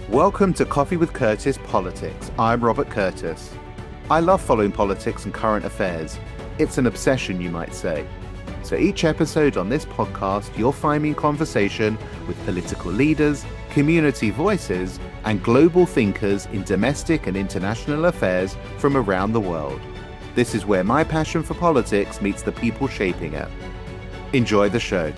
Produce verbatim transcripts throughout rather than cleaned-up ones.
Welcome to Coffee with Curtis Politics. I'm Robert Curtis. I love following politics and current affairs. It's an obsession, you might say. So each episode on this podcast, you'll find me in conversation with political leaders, community voices, and global thinkers in domestic and international affairs from around the world. This is where my passion for politics meets the people shaping it. Enjoy the show.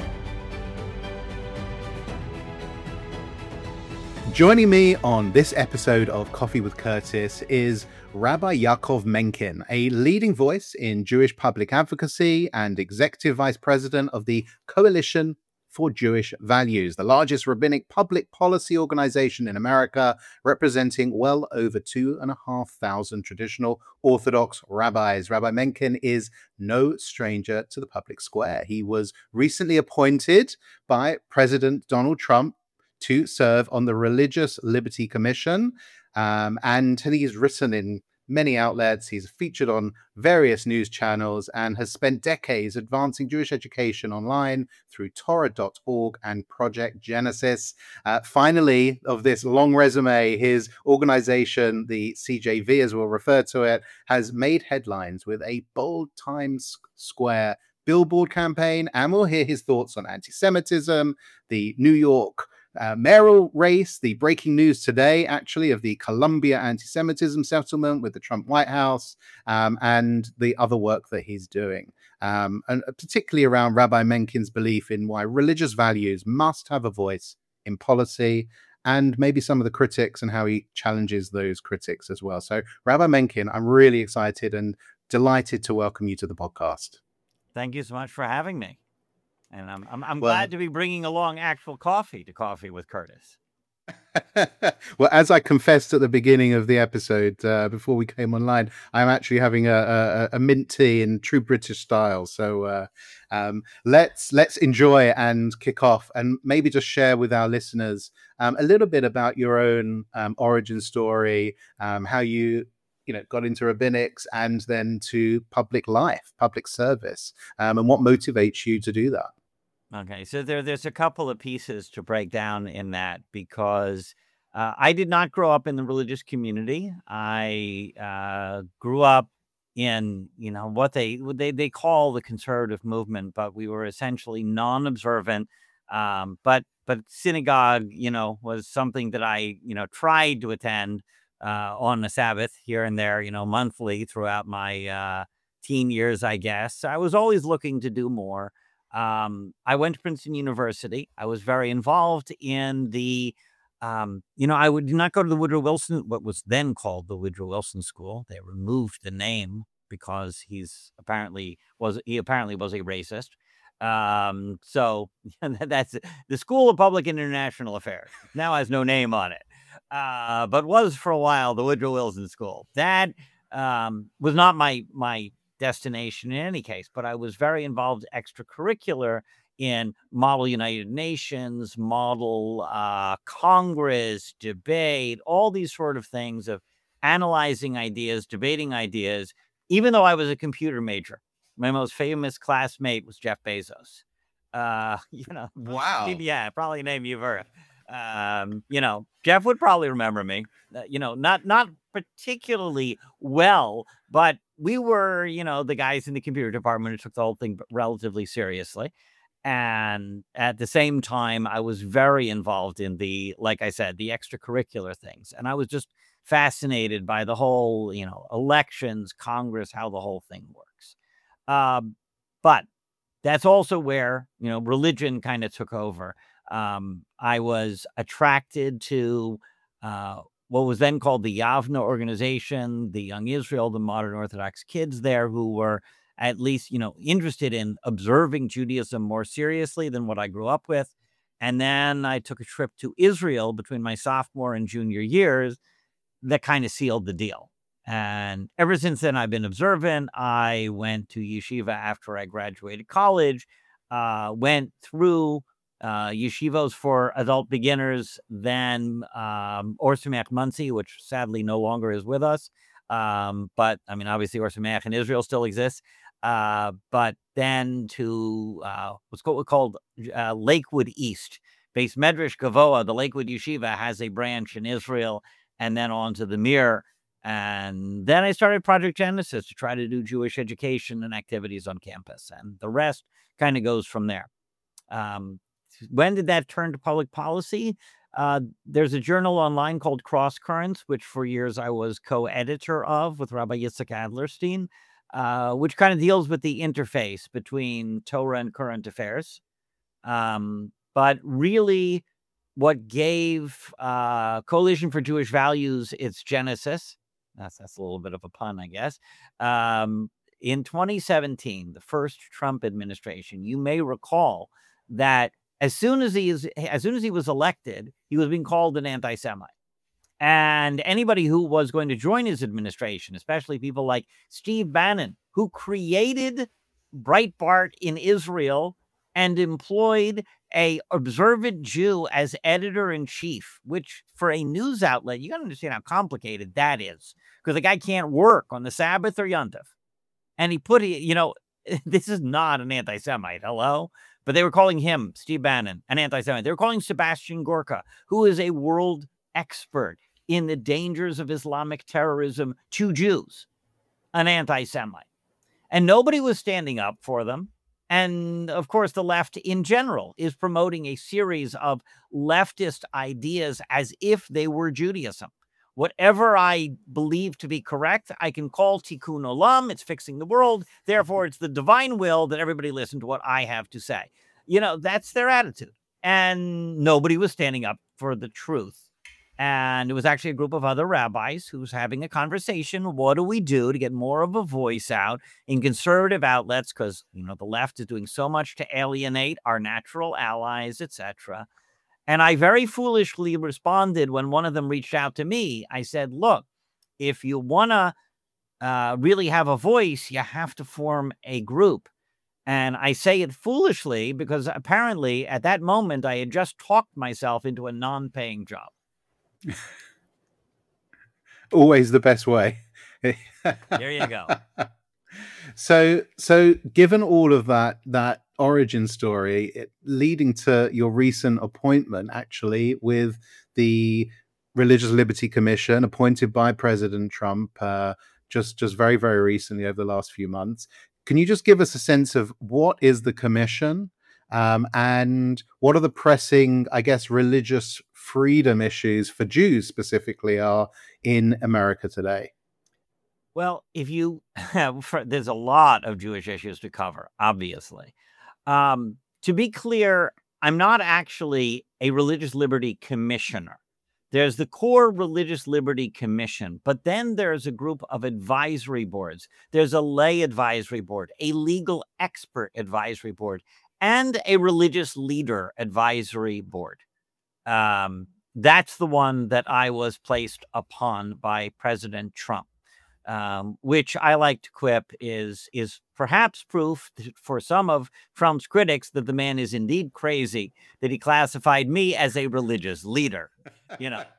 Joining me on this episode of Coffee with Curtis is Rabbi Yaakov Menken, a leading voice in Jewish public advocacy and executive vice president of the Coalition for Jewish Values, the largest rabbinic public policy organization in America, representing well over two and a half thousand traditional Orthodox rabbis. Rabbi Menken is no stranger to the public square. He was recently appointed by President Donald Trump to serve on the Religious Liberty Commission. Um, and he's written in many outlets. He's featured on various news channels and has spent decades advancing Jewish education online through Torah dot org and Project Genesis. Uh, finally, of this long resume, his organization, the C J V as we'll refer to it, has made headlines with a bold Times Square billboard campaign. And we'll hear his thoughts on anti-Semitism, the New York Uh, mayoral race, the breaking news today, actually, of the Columbia anti-Semitism settlement with the Trump White House, um, and the other work that he's doing. Um, and particularly around Rabbi Menken's belief in why religious values must have a voice in policy, and maybe some of the critics and how he challenges those critics as well. So, Rabbi Menken, I'm really excited and delighted to welcome you to the podcast. Thank you so much for having me. And I'm I'm, I'm well, glad to be bringing along actual coffee to Coffee with Curtis. Well, as I confessed at the beginning of the episode, uh, before we came online, I'm actually having a, a, a mint tea in true British style. So uh, um, let's let's enjoy and kick off, and maybe just share with our listeners um, a little bit about your own um, origin story, um, how you you know got into rabbinics and then to public life, public service, um, and what motivates you to do that. Okay, so there, there's a couple of pieces to break down in that, because uh, I did not grow up in the religious community. I uh, grew up in, you know, what they they they call the conservative movement, but we were essentially non-observant. Um, but but synagogue, you know, was something that I, you know, tried to attend uh, on the Sabbath here and there, you know, monthly throughout my uh, teen years, I guess. I was always looking to do more. Um, I went to Princeton University. I was very involved in the, um, you know, I would not go to the Woodrow Wilson, what was then called the Woodrow Wilson School. They removed the name because he's apparently was, he apparently was a racist. Um, so that's the School of Public and International Affairs. Now has no name on it, uh, but was for a while the Woodrow Wilson School. That um, was not my my. destination in any case, but I was very involved extracurricular in Model United Nations, Model uh, Congress, debate, all these sort of things of analyzing ideas, debating ideas, even though I was a computer major. My most famous classmate was Jeff Bezos. Uh, you know, Wow. Yeah, probably a name you've heard. Um, you know, Jeff would probably remember me, uh, you know, not, not particularly well, but we were, you know, the guys in the computer department who took the whole thing relatively seriously. And at the same time, I was very involved in the, like I said, the extracurricular things. And I was just fascinated by the whole, you know, elections, Congress, how the whole thing works. Um, but that's also where, you know, religion kind of took over. Um, I was attracted to uh, what was then called the Yavna organization, the Young Israel, the modern Orthodox kids there who were at least, you know, interested in observing Judaism more seriously than what I grew up with. And then I took a trip to Israel between my sophomore and junior years that kind of sealed the deal. And ever since then, I've been observant. I went to yeshiva after I graduated college, uh, went through uh, yeshivos for adult beginners, then um, Or Sameach Monsey, which sadly no longer is with us. Um, but I mean, obviously, Or Sameach in Israel still exists. Uh, but then to uh, what's called, called uh, Lakewood East, Beis Medrash Gavoa, the Lakewood Yeshiva, has a branch in Israel, and then on to the Mir. And then I started Project Genesis to try to do Jewish education and activities on campus. And the rest kind of goes from there. Um, when did that turn to public policy? Uh, there's a journal online called Cross Currents, which for years I was co-editor of with Rabbi Yitzhak Adlerstein, uh, which kind of deals with the interface between Torah and current affairs. Um, but really what gave uh, Coalition for Jewish Values its genesis, that's, that's a little bit of a pun, I guess, um, in twenty seventeen, the first Trump administration, you may recall that as soon as he is, as soon as he was elected, he was being called an anti-Semite. And anybody who was going to join his administration, especially people like Steve Bannon, who created Breitbart in Israel and employed a observant Jew as editor-in-chief, which for a news outlet, you got to understand how complicated that is, because the guy can't work on the Sabbath or Yom Tov. And he put, you know, this is not an anti-Semite, hello? But they were calling him, Steve Bannon, an anti-Semite. They were calling Sebastian Gorka, who is a world expert in the dangers of Islamic terrorism to Jews, an anti-Semite. And nobody was standing up for them. And, of course, the left in general is promoting a series of leftist ideas as if they were Judaism. Whatever I believe to be correct, I can call tikkun olam. It's fixing the world. Therefore, it's the divine will that everybody listen to what I have to say. You know, that's their attitude. And nobody was standing up for the truth. And it was actually a group of other rabbis who was having a conversation. What do we do to get more of a voice out in conservative outlets? Because, you know, the left is doing so much to alienate our natural allies, et cetera. And I very foolishly responded when one of them reached out to me. I said, look, if you want to uh, really have a voice, you have to form a group. And I say it foolishly because apparently at that moment, I had just talked myself into a non-paying job. Always the best way. There you go. So, so given all of that, that origin story, it, leading to your recent appointment, actually, with the Religious Liberty Commission, appointed by President Trump, uh, just just very very recently over the last few months. Can you just give us a sense of what is the commission, um, and what are the pressing, I guess, religious freedom issues for Jews specifically are in America today? Well, if you for, there's a lot of Jewish issues to cover, obviously. Um, to be clear, I'm not actually a religious liberty commissioner. There's the core Religious Liberty Commission, but then there's a group of advisory boards. There's a lay advisory board, a legal expert advisory board, and a religious leader advisory board. Um, that's the one that I was placed upon by President Trump. Um, which I like to quip is is perhaps proof for some of Trump's critics that the man is indeed crazy, that he classified me as a religious leader. You know,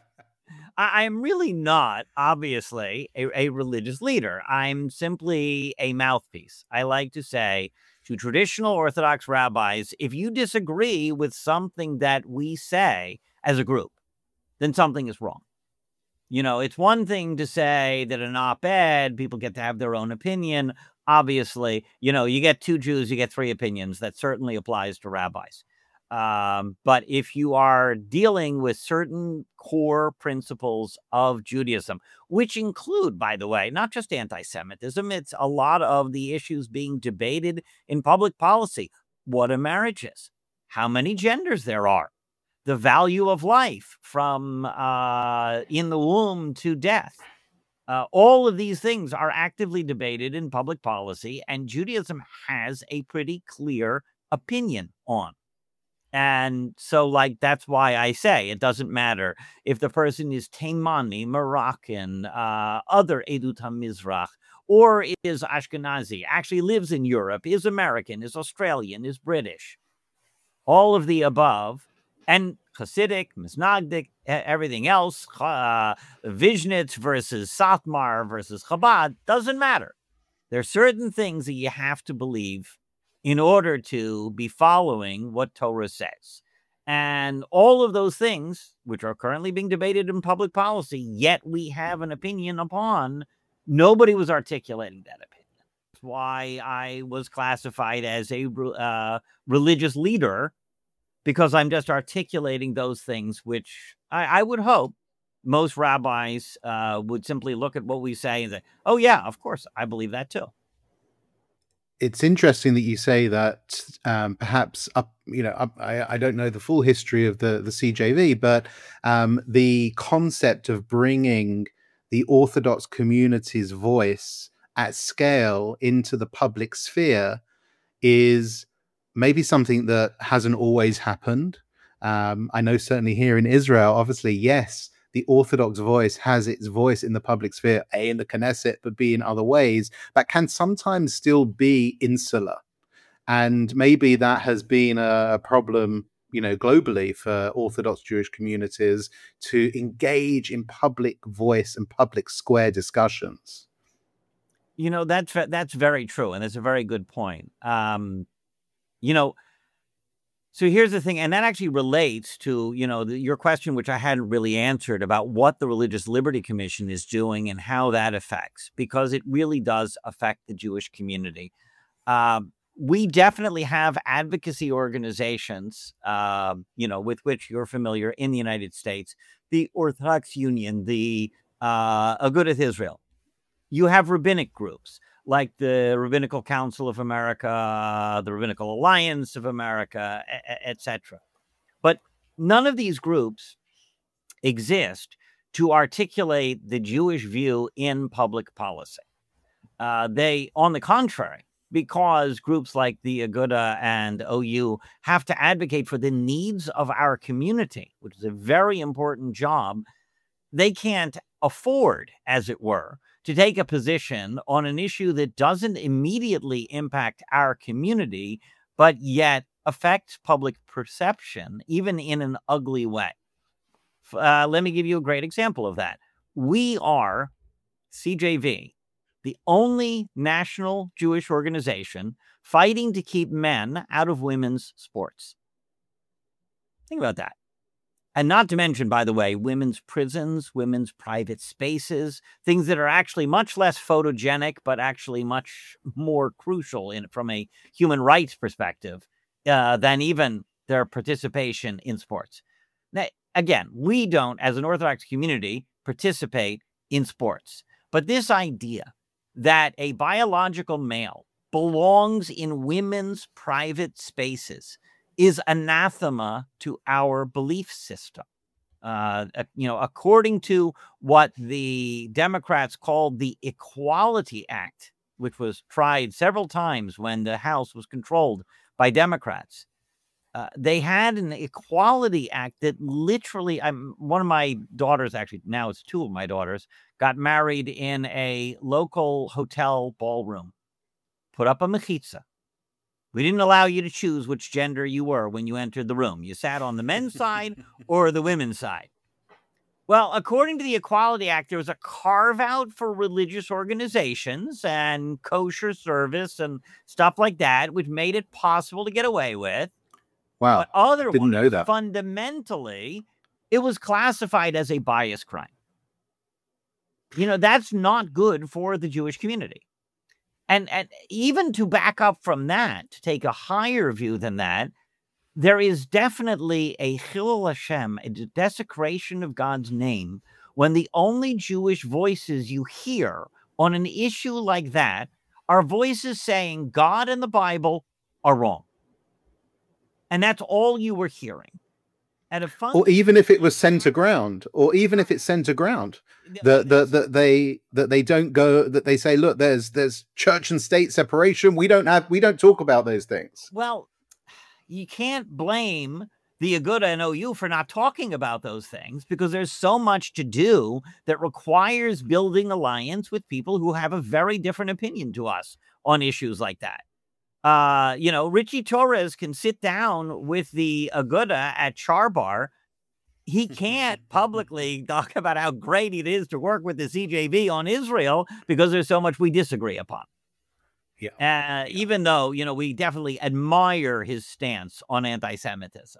I am really not, obviously, a, a religious leader. I'm simply a mouthpiece. I like to say to traditional Orthodox rabbis, if you disagree with something that we say as a group, then something is wrong. You know, it's one thing to say that an op-ed, people get to have their own opinion. Obviously, you know, you get two Jews, you get three opinions. That certainly applies to rabbis. Um, but if you are dealing with certain core principles of Judaism, which include, by the way, not just anti-Semitism, it's a lot of the issues being debated in public policy. What a marriage is, how many genders there are, the value of life from uh, in the womb to death. Uh, all of these things are actively debated in public policy, and Judaism has a pretty clear opinion on. And so, like, that's why I say it doesn't matter if the person is Taimani, Moroccan, uh, other Edut HaMizrach, or is Ashkenazi, actually lives in Europe, is American, is Australian, is British. All of the above. And Hasidic, Misnagdic, everything else, uh, Vizhnitz versus Satmar versus Chabad, doesn't matter. There are certain things that you have to believe in order to be following what Torah says. And all of those things, which are currently being debated in public policy, yet we have an opinion upon, nobody was articulating that opinion. That's why I was classified as a uh, religious leader, because I'm just articulating those things, which I, I would hope most rabbis uh, would simply look at what we say and say, oh, yeah, of course, I believe that too. It's interesting that you say that um, perhaps up, you know, up, I, I don't know the full history of the, the C J V, but um, the concept of bringing the Orthodox community's voice at scale into the public sphere is maybe something that hasn't always happened. Um, I know certainly here in Israel, obviously, yes, the Orthodox voice has its voice in the public sphere, A, in the Knesset, but B, in other ways, that can sometimes still be insular. And maybe that has been a problem, you know, globally for Orthodox Jewish communities to engage in public voice and public square discussions. You know, that's, that's very true. And it's a very good point. Um, you know, So here's the thing, and that actually relates to, you know, the, your question, which I hadn't really answered, about what the Religious Liberty Commission is doing and how that affects, because it really does affect the Jewish community. Um, we definitely have advocacy organizations, uh, you know, with which you're familiar in the United States, the Orthodox Union, the uh, Agudath Israel. You have rabbinic groups like the Rabbinical Council of America, the Rabbinical Alliance of America, et cetera. But none of these groups exist to articulate the Jewish view in public policy. Uh, they, on the contrary, because groups like the Aguda and O U have to advocate for the needs of our community, which is a very important job, they can't afford, as it were, to take a position on an issue that doesn't immediately impact our community, but yet affects public perception, even in an ugly way. Uh, let me give you a great example of that. We are, C J V, the only national Jewish organization fighting to keep men out of women's sports. Think about that. And not to mention, by the way, women's prisons, women's private spaces, things that are actually much less photogenic, but actually much more crucial in from a human rights perspective uh, than even their participation in sports. Now, again, we don't, as an Orthodox community, participate in sports. But this idea that a biological male belongs in women's private spaces is anathema to our belief system. Uh, you know, according to what the Democrats called the Equality Act, which was tried several times when the House was controlled by Democrats, uh, they had an Equality Act that literally, I'm one of my daughters, actually, now it's two of my daughters, got married in a local hotel ballroom, put up a mechitza. We didn't allow you to choose which gender you were when you entered the room. You sat on the men's side or the women's side. Well, according to the Equality Act, there was a carve out for religious organizations and kosher service and stuff like that, which made it possible to get away with. Wow. But otherwise, didn't know that. Fundamentally, it was classified as a bias crime. You know, that's not good for the Jewish community. And, and even to back up from that, to take a higher view than that, there is definitely a Chilul Hashem, a desecration of God's name, when the only Jewish voices you hear on an issue like that are voices saying God and the Bible are wrong. And that's all you were hearing. At a fun- or even if it was center ground, or even if it's center ground, that the, the, they that they don't go, that they say, look, there's there's church and state separation. We don't have we don't talk about those things. Well, you can't blame the Aguda and O U for not talking about those things, because there's so much to do that requires building alliance with people who have a very different opinion to us on issues like that. Uh, you know, Richie Torres can sit down with the Aguda at Charbar. He can't publicly talk about how great it is to work with the C J V on Israel, because there's so much we disagree upon. Yeah. Uh, even though, you know, we definitely admire his stance on anti-Semitism.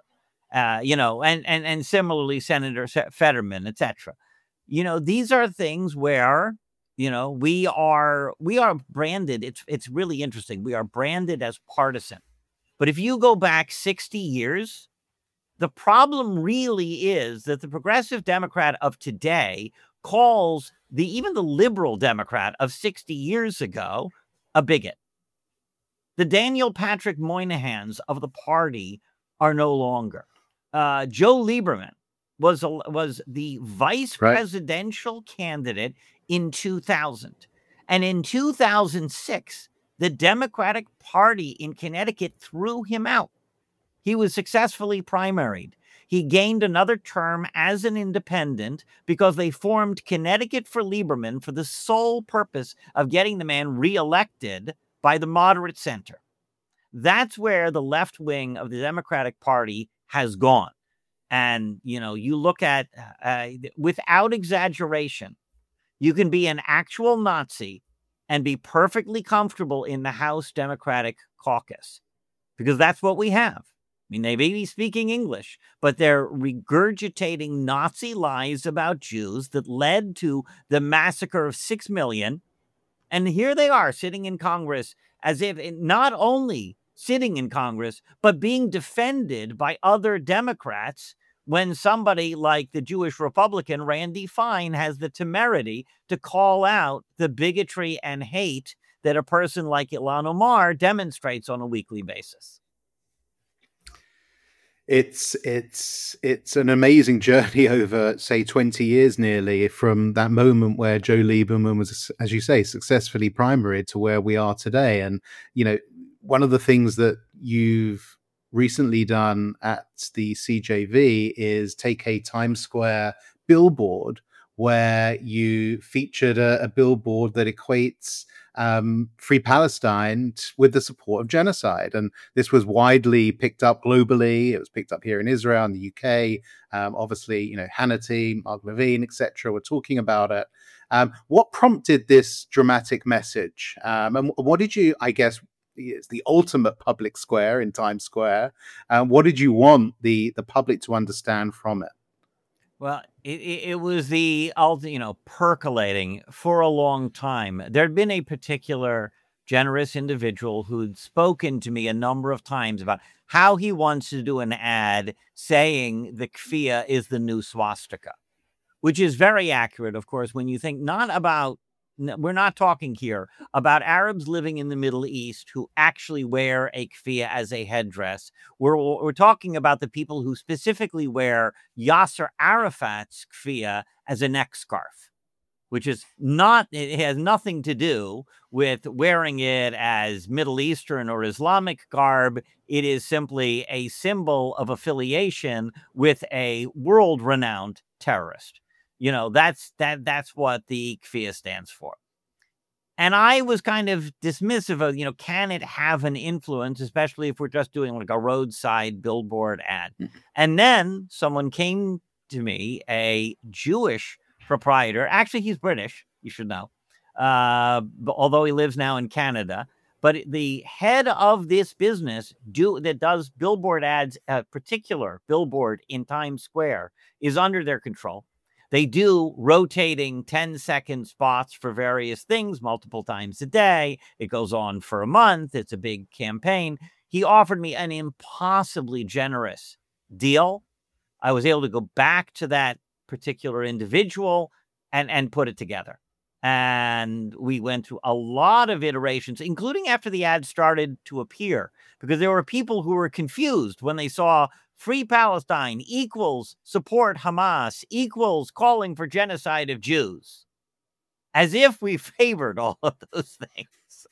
uh, you know, and, and, and similarly, Senator Fetterman, et cetera. You know, these are things where, you know, we are we are branded. It's it's really interesting. We are branded as partisan. But if you go back sixty years, the problem really is that the progressive Democrat of today calls the even the liberal Democrat of sixty years ago a bigot. The Daniel Patrick Moynahans of the party are no longer. Uh, Joe Lieberman was a, was the vice Right. presidential candidate in two thousand. And in two thousand six, the Democratic Party in Connecticut threw him out. He was successfully primaried. He gained another term as an independent because they formed Connecticut for Lieberman for the sole purpose of getting the man reelected by the moderate center. That's where the left wing of the Democratic Party has gone. And, you know, you look at, uh, without exaggeration, you can be an actual Nazi and be perfectly comfortable in the House Democratic Caucus, because that's what we have. I mean, they may be speaking English, but they're regurgitating Nazi lies about Jews that led to the massacre of six million. And here they are sitting in Congress as if not only sitting in Congress, but being defended by other Democrats when somebody like the Jewish Republican Randy Fine has the temerity to call out the bigotry and hate that a person like Ilhan Omar demonstrates on a weekly basis. It's it's it's an amazing journey over, say, twenty years nearly, from that moment where Joe Lieberman was, as you say, successfully primaried to where we are today. And, you know, one of the things that you've recently done at the C J V is take a Times Square billboard where you featured a, a billboard that equates um, Free Palestine t- with the support of genocide. And this was widely picked up globally. It was picked up here in Israel and the U K. Um, obviously, you know, Hannity, Mark Levine, et cetera were talking about it. Um, what prompted this dramatic message? Um, and what did you, I guess, it's the ultimate public square in Times Square. Um, what did you want the, the public to understand from it? Well, it, it was the, you know, percolating for a long time. There'd been a particular generous individual who'd spoken to me a number of times about how he wants to do an ad saying the kfiyah is the new swastika, which is very accurate, of course, when you think not about, we're not talking here about Arabs living in the Middle East who actually wear a kfiyah as a headdress. We're, we're talking about the people who specifically wear Yasser Arafat's kfiyah as a neck scarf, which is not, it has nothing to do with wearing it as Middle Eastern or Islamic garb. It is simply a symbol of affiliation with a world-renowned terrorist. You know, that's that that's what the kfiyah stands for. And I was kind of dismissive of, you know, can it have an influence, especially if we're just doing like a roadside billboard ad? Mm-hmm. And then someone came to me, a Jewish proprietor. Actually, he's British, you should know, uh, although he lives now in Canada. But the head of this business do that does billboard ads, a particular billboard in Times Square, is under their control. They do rotating ten second spots for various things multiple times a day. It goes on for a month. It's a big campaign. He offered me an impossibly generous deal. I was able to go back to that particular individual and, and put it together. And we went through a lot of iterations, including after the ad started to appear, because there were people who were confused when they saw Free Palestine equals support Hamas equals calling for genocide of Jews, as if we favored all of those things.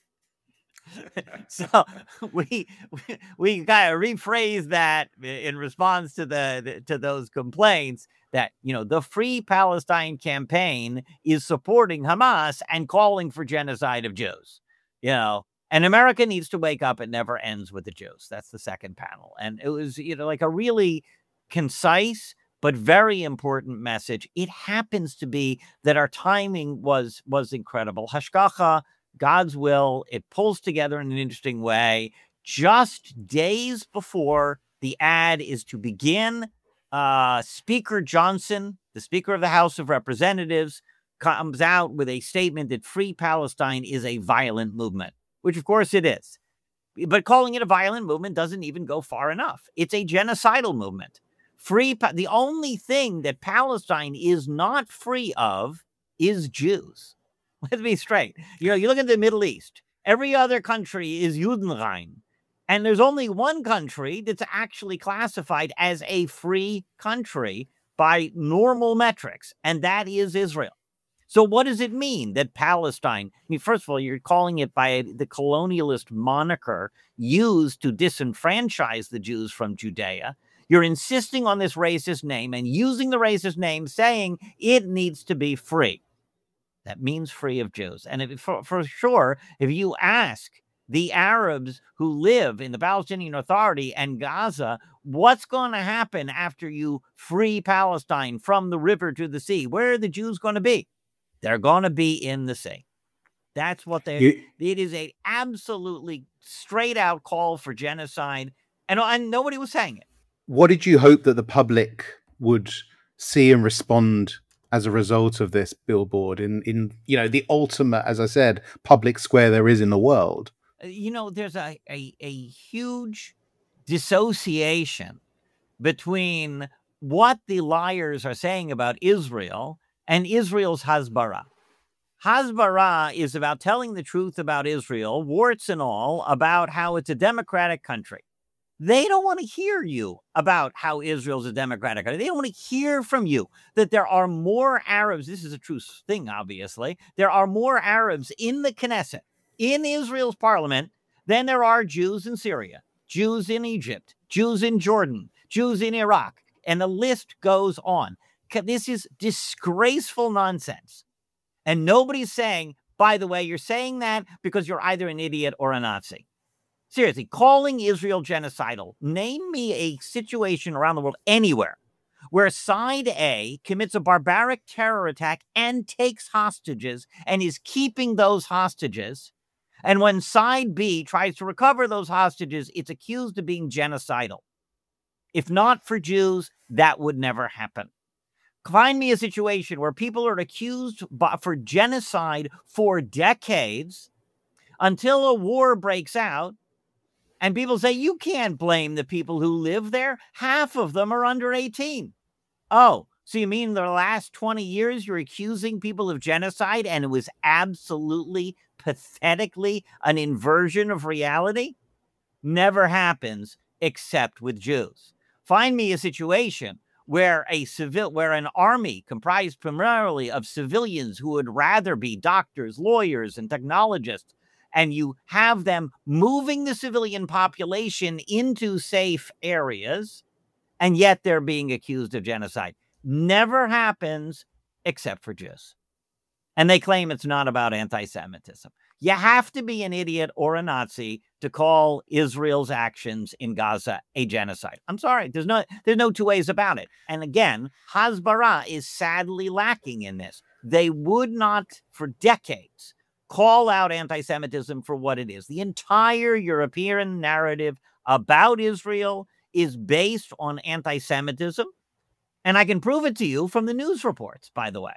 So we we, we kind of rephrased that in response to the, the to those complaints that, you know, the Free Palestine campaign is supporting Hamas and calling for genocide of Jews. You know, and America needs to wake up. It never ends with the Jews. That's the second panel. And it was, you know, like a really concise but very important message. It happens to be that our timing was was incredible. Hashgacha, God's will, it pulls together in an interesting way just days before The ad is to begin. Uh, Speaker Johnson, the Speaker of the House of Representatives, comes out with a statement that Free Palestine is a violent movement, which of course it is. But calling it a violent movement doesn't even go far enough. It's a genocidal movement. Free, the only thing that Palestine is not free of is Jews. Let's be straight. You know, you look at the Middle East, every other country is Judenrein. And there's only one country that's actually classified as a free country by normal metrics, and that is Israel. So what does it mean that Palestine, I mean, first of all, you're calling it by the colonialist moniker used to disenfranchise the Jews from Judea. You're insisting on this racist name and using the racist name, saying it needs to be free. That means free of Jews. And if, for, for sure, if you ask the Arabs who live in the Palestinian Authority and Gaza, what's going to happen after you free Palestine from the river to the sea? Where are the Jews going to be? They're going to be in the sea. That's what they, you, it is a absolutely straight out call for genocide. And, and nobody was saying it. What did you hope that the public would see and respond as a result of this billboard in, in, you know, the ultimate, as I said, public square there is in the world? You know, there's a, a, a huge dissociation between what the liars are saying about Israel and Israel's Hasbara. Hasbara is about telling the truth about Israel, warts and all, about how it's a democratic country. They don't want to hear you about how Israel's a democratic country. They don't want to hear from you that there are more Arabs. This is a true thing, obviously. There are more Arabs in the Knesset, in Israel's parliament, than there are Jews in Syria, Jews in Egypt, Jews in Jordan, Jews in Iraq, and the list goes on. This is disgraceful nonsense. And nobody's saying, by the way, you're saying that because you're either an idiot or a Nazi. Seriously, calling Israel genocidal. Name me a situation around the world anywhere where side A commits a barbaric terror attack and takes hostages and is keeping those hostages. And when side B tries to recover those hostages, it's accused of being genocidal. If not for Jews, that would never happen. Find me a situation where people are accused for genocide for decades until a war breaks out. And people say, you can't blame the people who live there. Half of them are under eighteen. Oh, so you mean the last twenty years you're accusing people of genocide and it was absolutely, pathetically an inversion of reality? Never happens except with Jews. Find me a situation where a civil, where an army comprised primarily of civilians who would rather be doctors, lawyers, and technologists, and you have them moving the civilian population into safe areas, and yet they're being accused of genocide. Never happens except for Jews. And they claim it's not about anti-Semitism. You have to be an idiot or a Nazi to call Israel's actions in Gaza a genocide. I'm sorry, there's no, there's no two ways about it. And again, Hasbara is sadly lacking in this. They would not, for decades, call out anti-Semitism for what it is. The entire European narrative about Israel is based on anti-Semitism. And I can prove it to you from the news reports, by the way.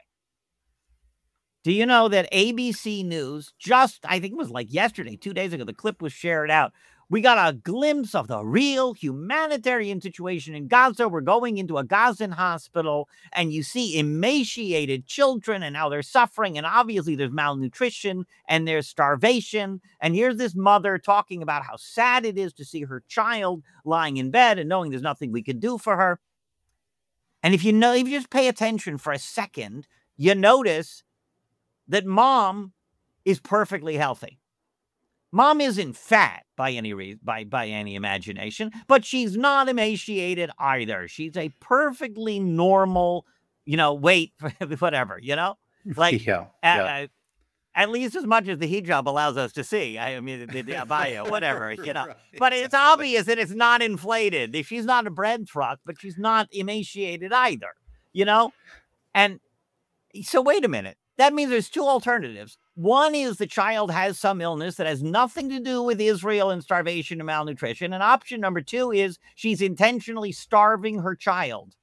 Do you know that A B C News, just, I think it was like yesterday, two days ago, the clip was shared out. We got a glimpse of the real humanitarian situation in Gaza. We're going into a Gazan hospital, and you see emaciated children and how they're suffering. And obviously there's malnutrition and there's starvation. And here's this mother talking about how sad it is to see her child lying in bed and knowing there's nothing we can do for her. And if you know, if you just pay attention for a second, you notice that mom is perfectly healthy. Mom isn't fat by any re- by by any imagination, but she's not emaciated either. She's a perfectly normal, you know, weight, whatever, you know, like yeah, at, yeah. Uh, at least as much as the hijab allows us to see. I mean, the, the abaya, whatever, you know. But it's obvious that it's not inflated. If she's not a bread truck, but she's not emaciated either, you know. And so wait a minute. That means there's two alternatives. One is the child has some illness that has nothing to do with Israel and starvation and malnutrition. And option number two is she's intentionally starving her child.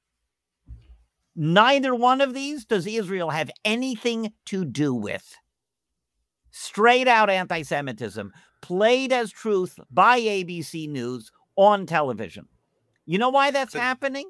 Neither one of these does Israel have anything to do with. Straight out anti-Semitism, played as truth by A B C News on television. You know why that's happening?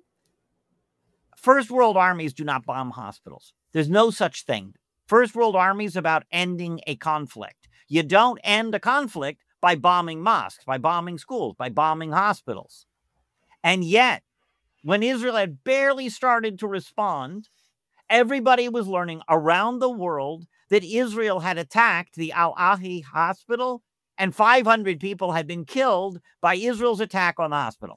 First world armies do not bomb hospitals. There's no such thing. First world army is about ending a conflict. You don't end a conflict by bombing mosques, by bombing schools, by bombing hospitals. And yet, when Israel had barely started to respond, everybody was learning around the world that Israel had attacked the Al-Ahi hospital and five hundred people had been killed by Israel's attack on the hospital.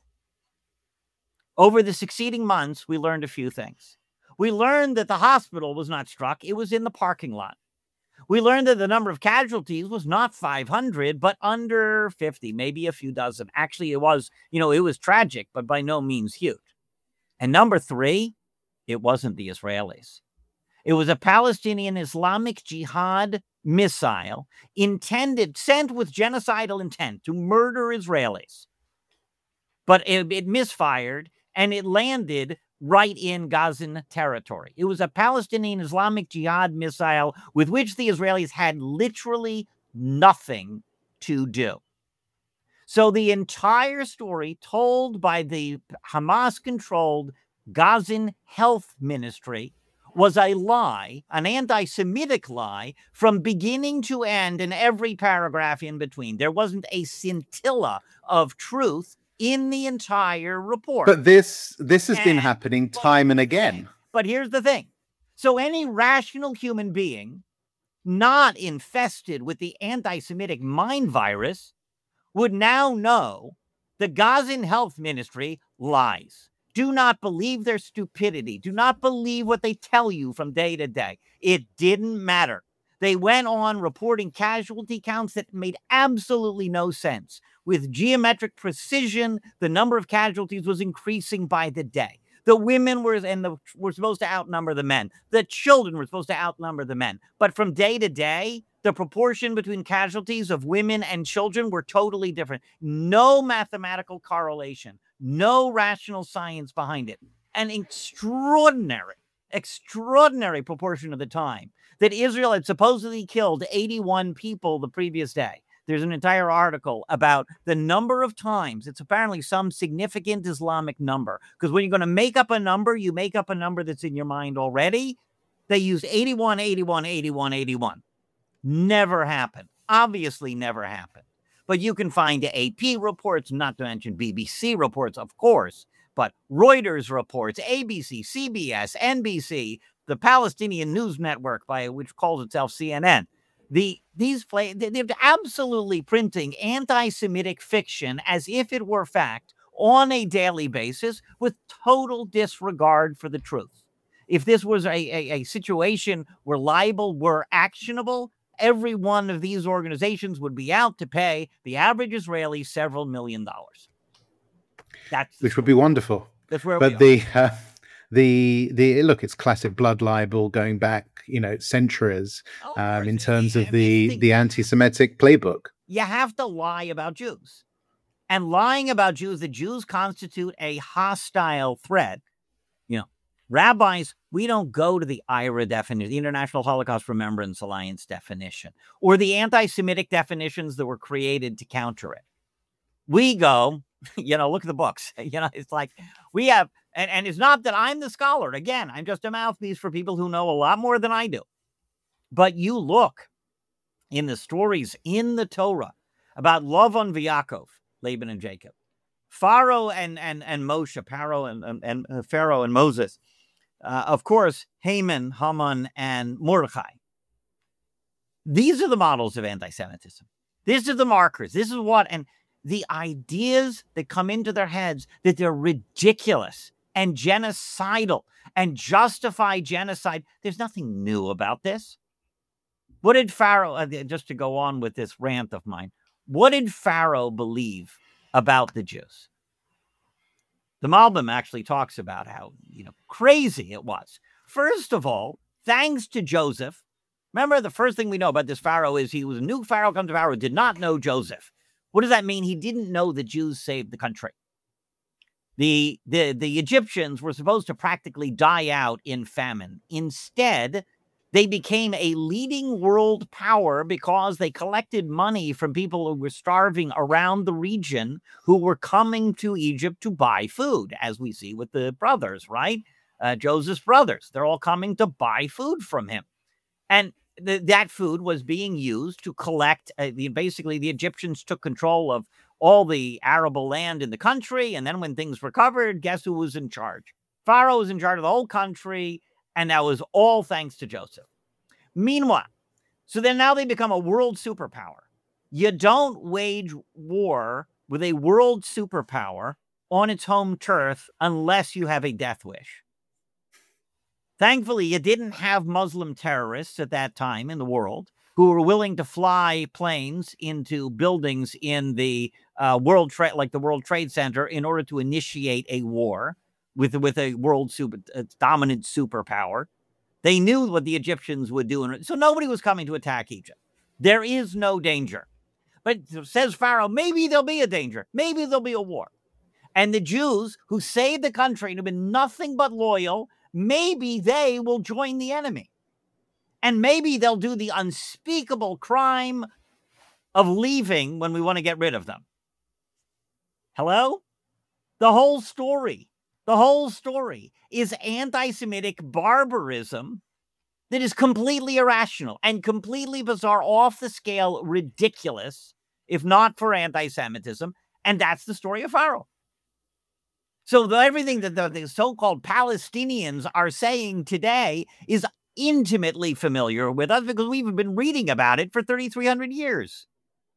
Over the succeeding months, we learned a few things. We learned that the hospital was not struck. It was in the parking lot. We learned that the number of casualties was not five hundred, but under fifty, maybe a few dozen. Actually, it was, you know, it was tragic, but by no means huge. And number three, it wasn't the Israelis. It was a Palestinian Islamic Jihad missile intended, sent with genocidal intent to murder Israelis. But it, it misfired and it landed right in Gazan territory. It was a Palestinian Islamic Jihad missile with which the Israelis had literally nothing to do. So the entire story told by the Hamas-controlled Gazan Health Ministry was a lie, an anti-Semitic lie, from beginning to end and every paragraph in between. There wasn't a scintilla of truth in the entire report. But this this has and, been happening time and again. But here's the thing. So any rational human being not infested with the anti-Semitic mind virus would now know the Gazan Health Ministry lies. Do not believe their stupidity. Do not believe what they tell you from day to day. It didn't matter. They went on reporting casualty counts that made absolutely no sense. With geometric precision, the number of casualties was increasing by the day. The women were and the, were supposed to outnumber the men. The children were supposed to outnumber the men. But from day to day, the proportion between casualties of women and children were totally different. No mathematical correlation. No rational science behind it. An extraordinary, extraordinary proportion of the time that Israel had supposedly killed eighty-one people the previous day. There's an entire article about the number of times. It's apparently some significant Islamic number. Because when you're going to make up a number, you make up a number that's in your mind already. They use eighty-one, eighty-one, eighty-one, eighty-one. Never happened. Obviously never happened. But you can find A P reports, not to mention B B C reports, of course, but Reuters reports, A B C, C B S, N B C, the Palestinian News Network, by which calls itself C N N. The these play they're absolutely printing anti-Semitic fiction as if it were fact on a daily basis with total disregard for the truth. If this was a, a, a situation where libel were actionable, every one of these organizations would be out to pay the average Israeli several million dollars. That's which would be wonderful. That's where but we the uh, the the look, it's classic blood libel going back, you know, centuries oh, um, in terms of I the mean, the anti-Semitic playbook. You have to lie about Jews, and lying about Jews, the Jews constitute a hostile threat. You know, rabbis, we don't go to the I R A definition, the International Holocaust Remembrance Alliance definition, or the anti-Semitic definitions that were created to counter it. We go, you know, look at the books. You know, it's like we have, and, and it's not that I'm the scholar. Again, I'm just a mouthpiece for people who know a lot more than I do. But you look in the stories in the Torah about Lavan and Yaakov, Laban and Jacob, Pharaoh and and and Moshe, Pharaoh and and, and uh, Pharaoh and Moses, uh, of course, Haman, Haman, and Mordechai. These are the models of anti-Semitism. These are the markers. This is what, and the ideas that come into their heads that they're ridiculous and genocidal and justify genocide. There's nothing new about this. What did Pharaoh, uh, just to go on with this rant of mine, what did Pharaoh believe about the Jews? The Malbim actually talks about how, you know, crazy it was. First of all, thanks to Joseph, Remember, the first thing we know about this Pharaoh is he was a new Pharaoh, comes to Pharaoh, did not know Joseph. What does that mean? He didn't know the Jews saved the country. The, the, the Egyptians were supposed to practically die out in famine. Instead, they became a leading world power because they collected money from people who were starving around the region who were coming to Egypt to buy food, as we see with the brothers, right? Uh, Joseph's brothers. They're all coming to buy food from him. And the, that food was being used to collect, uh, the, basically the Egyptians took control of all the arable land in the country. And then when things recovered, guess who was in charge? Pharaoh was in charge of the whole country. And that was all thanks to Joseph. Meanwhile, so then now they become a world superpower. You don't wage war with a world superpower on its home turf unless you have a death wish. Thankfully, you didn't have Muslim terrorists at that time in the world who were willing to fly planes into buildings in the uh, World Trade, like the World Trade Center, in order to initiate a war with with a world super, uh, dominant superpower. They knew what the Egyptians would do, so nobody was coming to attack Egypt. There is no danger. But says Pharaoh, maybe there'll be a danger. Maybe there'll be a war. And the Jews who saved the country and have been nothing but loyal, maybe they will join the enemy. And maybe they'll do the unspeakable crime of leaving when we want to get rid of them. Hello? The whole story, the whole story is anti-Semitic barbarism that is completely irrational and completely bizarre, off the scale, ridiculous, if not for anti-Semitism. And that's the story of Pharaoh. So the, everything that the, the so-called Palestinians are saying today is intimately familiar with us because we've been reading about it for thirty-three hundred years.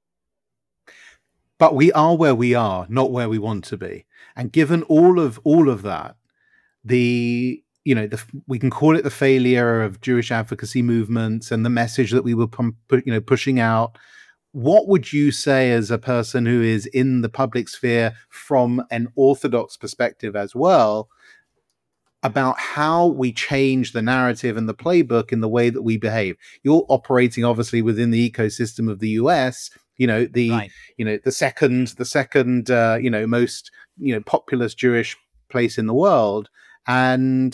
But we are where we are, not where we want to be. And given all of all of that, the you know the we can call it the failure of Jewish advocacy movements and the message that we were you know pushing out. What would you say as a person who is in the public sphere from an Orthodox perspective as well about how we change the narrative and the playbook in the way that we behave? You're operating obviously within the ecosystem of the U S, you know, the, right. you know, the second, the second, uh, you know, most, you know, populous Jewish place in the world. And,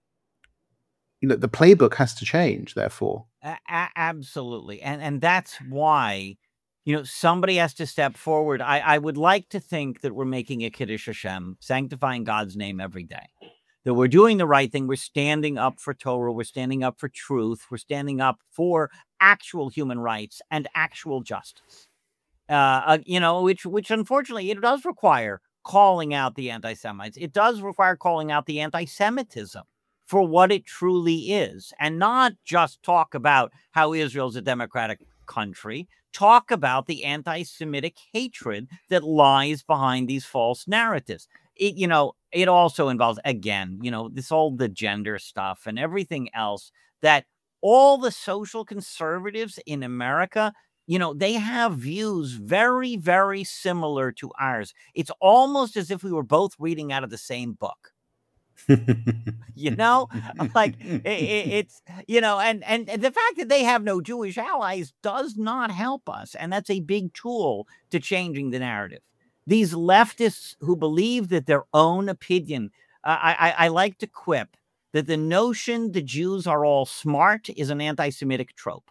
you know, the playbook has to change, therefore. A- absolutely. And, and that's why, you know, somebody has to step forward. I, I would like to think that we're making a Kiddush Hashem, sanctifying God's name every day. That we're doing the right thing. We're standing up for Torah. We're standing up for truth. We're standing up for actual human rights and actual justice. Uh, uh, you know, which, which unfortunately, it does require calling out the anti-Semites. It does require calling out the anti-Semitism for what it truly is, and not just talk about how Israel's a democratic country. Talk about the anti-Semitic hatred that lies behind these false narratives. It, you know, it also involves, again, you know, this all the gender stuff and everything else that all the social conservatives in America, you know, they have views very, very similar to ours. It's almost as if we were both reading out of the same book. You know, like it, it, it's, you know, and, and the fact that they have no Jewish allies does not help us. And that's a big tool to changing the narrative. These leftists who believe that their own opinion, uh, I, I, I like to quip that the notion the Jews are all smart is an anti-Semitic trope.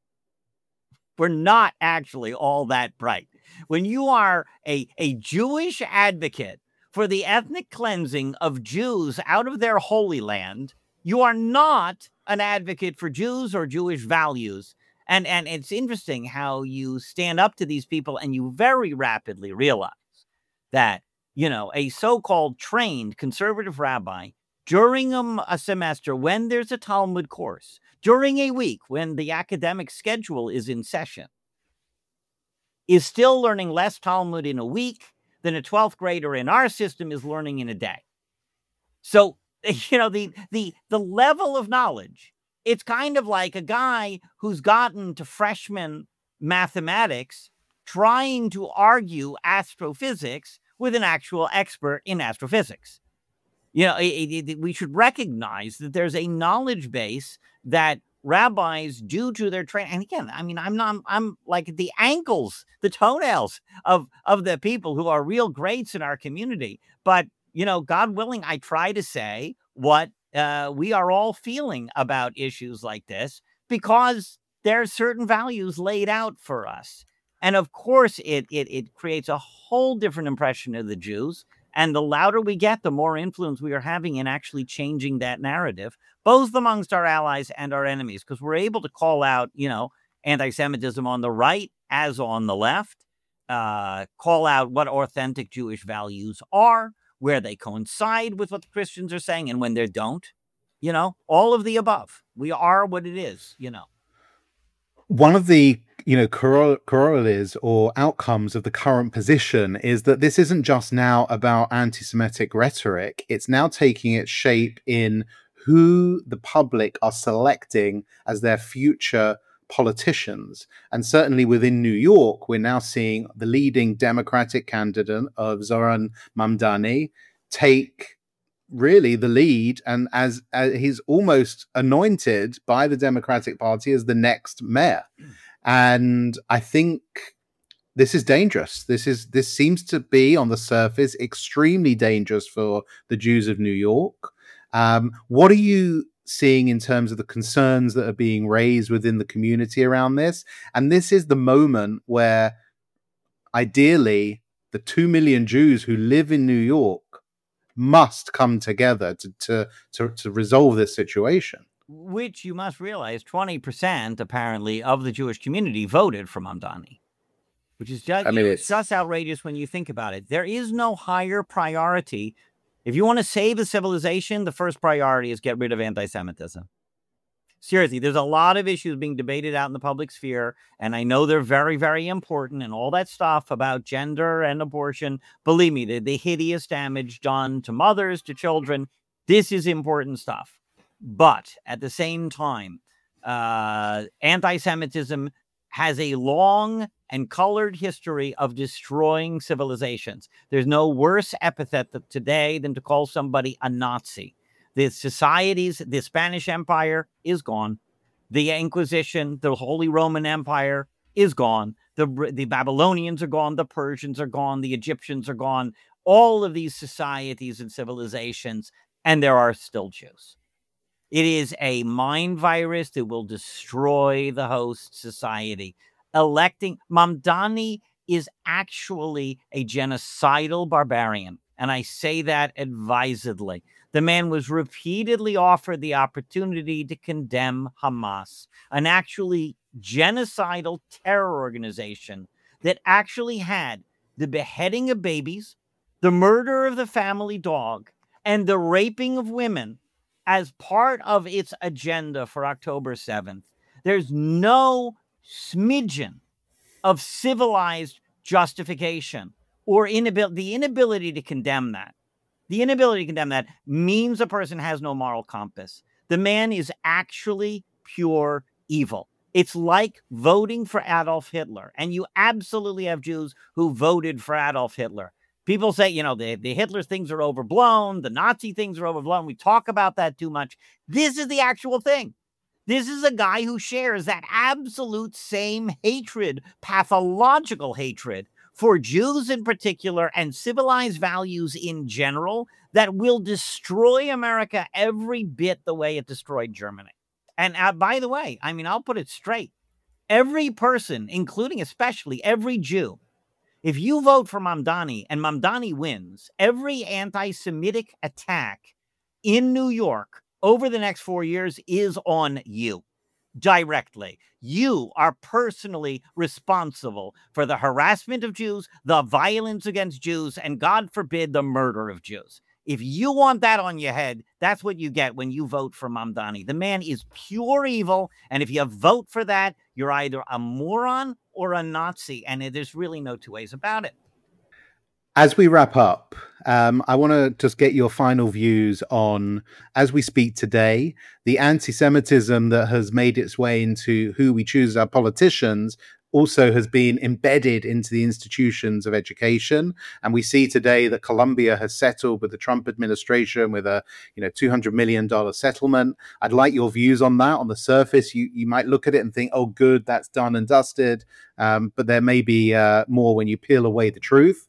We're not actually all that bright. When you are a, a Jewish advocate for the ethnic cleansing of Jews out of their holy land, you are not an advocate for Jews or Jewish values. And, and it's interesting how you stand up to these people and you very rapidly realize that, you know, a so-called trained conservative rabbi during a, a semester when there's a Talmud course, during a week when the academic schedule is in session, is still learning less Talmud in a week than a twelfth grader in our system is learning in a day. So, you know, the the the level of knowledge, it's kind of like a guy who's gotten to freshman mathematics trying to argue astrophysics with an actual expert in astrophysics. You know, it, it, it, we should recognize that there's a knowledge base that rabbis, due to their training, and again, I mean, I'm not, I'm like the ankles, the toenails of of the people who are real greats in our community. But you know, God willing, I try to say what uh, we are all feeling about issues like this, because there are certain values laid out for us. And of course, it, it it creates a whole different impression of the Jews. And the louder we get, the more influence we are having in actually changing that narrative, both amongst our allies and our enemies, because we're able to call out, you know, anti-Semitism on the right as on the left, uh, call out what authentic Jewish values are, where they coincide with what the Christians are saying, and when they don't, you know, all of the above. We are what it is, you know. One of the, you know, corollaries or outcomes of the current position is that this isn't just now about anti-Semitic rhetoric. It's now taking its shape in who the public are selecting as their future politicians. And certainly within New York, we're now seeing the leading Democratic candidate of Zoran Mamdani take really the lead, and as, as he's almost anointed by the Democratic Party as the next mayor. And I think this is dangerous. This is this seems to be on the surface extremely dangerous for the Jews of New York. Um, what are you seeing in terms of the concerns that are being raised within the community around this? And this is the moment where ideally the two million Jews who live in New York must come together to, to, to, to resolve this situation. Which you must realize twenty percent apparently of the Jewish community voted for Mamdani, which is just, I mean, it's just outrageous when you think about it. There is no higher priority. If you want to save a civilization, the first priority is get rid of anti-Semitism. Seriously, there's a lot of issues being debated out in the public sphere, and I know they're very, very important, and all that stuff about gender and abortion. Believe me, the, the hideous damage done to mothers, to children, this is important stuff. But at the same time, uh, anti-Semitism has a long and colored history of destroying civilizations. There's no worse epithet today than to call somebody a Nazi. The societies, the Spanish Empire is gone. The Inquisition, the Holy Roman Empire is gone. The, the Babylonians are gone. The Persians are gone. The Egyptians are gone. All of these societies and civilizations, and there are still Jews. It is a mind virus that will destroy the host society. Electing Mamdani is actually a genocidal barbarian, and I say that advisedly. The man was repeatedly offered the opportunity to condemn Hamas, an actually genocidal terror organization that actually had the beheading of babies, the murder of the family dog, and the raping of women as part of its agenda for October seventh. There's no smidgen of civilized justification or inabil- the inability to condemn that. The inability to condemn that means a person has no moral compass. The man is actually pure evil. It's like voting for Adolf Hitler. And you absolutely have Jews who voted for Adolf Hitler. People say, you know, the, the Hitler things are overblown. The Nazi things are overblown. We talk about that too much. This is the actual thing. This is a guy who shares that absolute same hatred, pathological hatred for Jews in particular and civilized values in general that will destroy America every bit the way it destroyed Germany. And uh, by the way, I mean, I'll put it straight. Every person, including especially every Jew, if you vote for Mamdani and Mamdani wins, every anti-Semitic attack in New York over the next four years is on you directly. You are personally responsible for the harassment of Jews, the violence against Jews, and God forbid, the murder of Jews. If you want that on your head, that's what you get when you vote for Mamdani. The man is pure evil, and if you vote for that, you're either a moron or a Nazi, and there's really no two ways about it. As we wrap up, um, I want to just get your final views on, as we speak today, the anti-Semitism that has made its way into who we choose as our politicians also has been embedded into the institutions of education. And we see today that Colombia has settled with the Trump administration with a you know two hundred million dollars settlement. I'd like your views on that. On the surface, you, you might look at it and think, oh, good, that's done and dusted. Um, but there may be uh, more when you peel away the truth.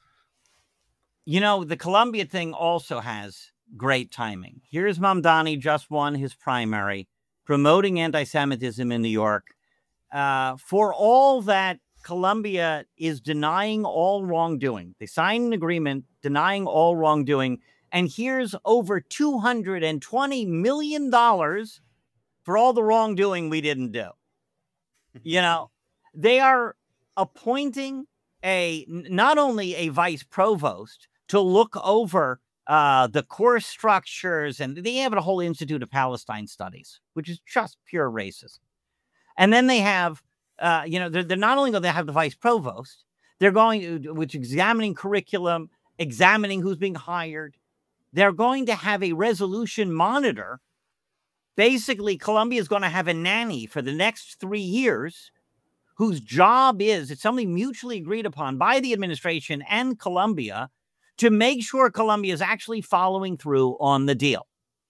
You know, the Colombia thing also has great timing. Here's Mamdani just won his primary, promoting anti-Semitism in New York. Uh, for all that Colombia is denying all wrongdoing, they signed an agreement denying all wrongdoing, and here's over two hundred twenty million dollars for all the wrongdoing we didn't do. You know, they are appointing a not only a vice provost to look over uh, the course structures, and they have a whole Institute of Palestine Studies, which is just pure racism. And then they have, uh, you know, they're, they're not only going to have the vice provost, they're going to, which examining curriculum, examining who's being hired. They're going to have a resolution monitor. Basically, Colombia is going to have a nanny for the next three years whose job is, it's something mutually agreed upon by the administration and Colombia, to make sure Colombia is actually following through on the deal.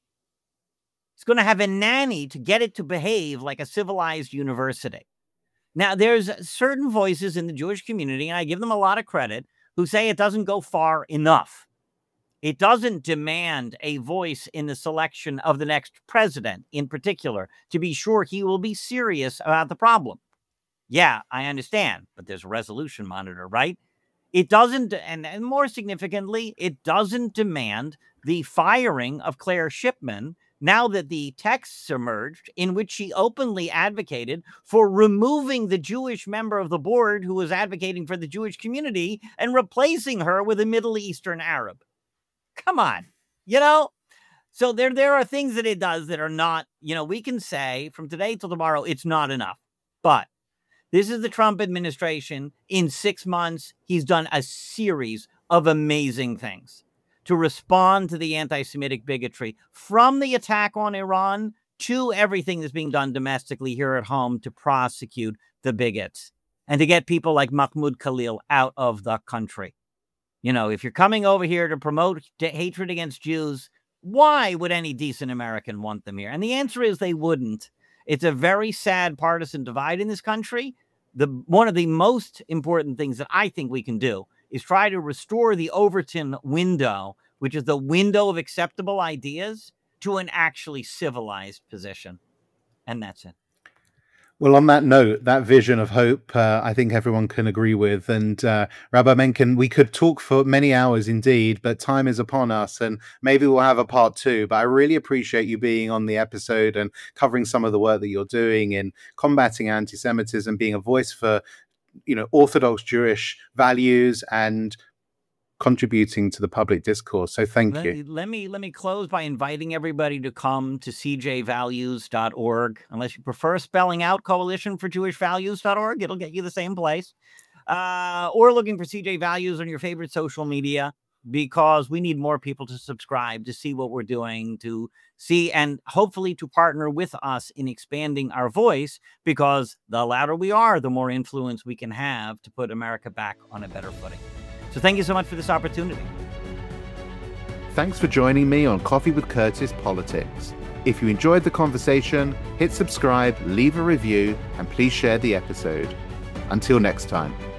It's going to have a nanny to get it to behave like a civilized university. Now, there's certain voices in the Jewish community, and I give them a lot of credit, who say it doesn't go far enough. It doesn't demand a voice in the selection of the next president, in particular, to be sure he will be serious about the problem. Yeah, I understand, but there's a resolution monitor, right? It doesn't, and, and more significantly, it doesn't demand the firing of Claire Shipman now that the texts emerged in which she openly advocated for removing the Jewish member of the board who was advocating for the Jewish community and replacing her with a Middle Eastern Arab. Come on, you know? So there, there are things that it does that are not, you know, we can say from today till tomorrow, it's not enough. But this is the Trump administration. In six months, he's done a series of amazing things to respond to the anti-Semitic bigotry, from the attack on Iran to everything that's being done domestically here at home to prosecute the bigots and to get people like Mahmoud Khalil out of the country. You know, if you're coming over here to promote hatred against Jews, why would any decent American want them here? And the answer is they wouldn't. It's a very sad partisan divide in this country. The one of the most important things that I think we can do is try to restore the Overton window, which is the window of acceptable ideas, to an actually civilized position. And that's it. Well, on that note, that vision of hope, uh, I think everyone can agree with. And uh, Rabbi Menken, we could talk for many hours indeed, but time is upon us, and maybe we'll have a part two. But I really appreciate you being on the episode and covering some of the work that you're doing in combating anti-Semitism, being a voice for, you know, Orthodox Jewish values and contributing to the public discourse. So thank let, you. Let me let me close by inviting everybody to come to c j values dot org. Unless you prefer spelling out coalition for jewish values dot org, it'll get you the same place. Uh, or looking for C J Values on your favorite social media, because we need more people to subscribe, to see what we're doing, to see and hopefully to partner with us in expanding our voice, because the louder we are, the more influence we can have to put America back on a better footing. So thank you so much for this opportunity. Thanks for joining me on Coffee with Curtis Politics. If you enjoyed the conversation, hit subscribe, leave a review, and please share the episode. Until next time.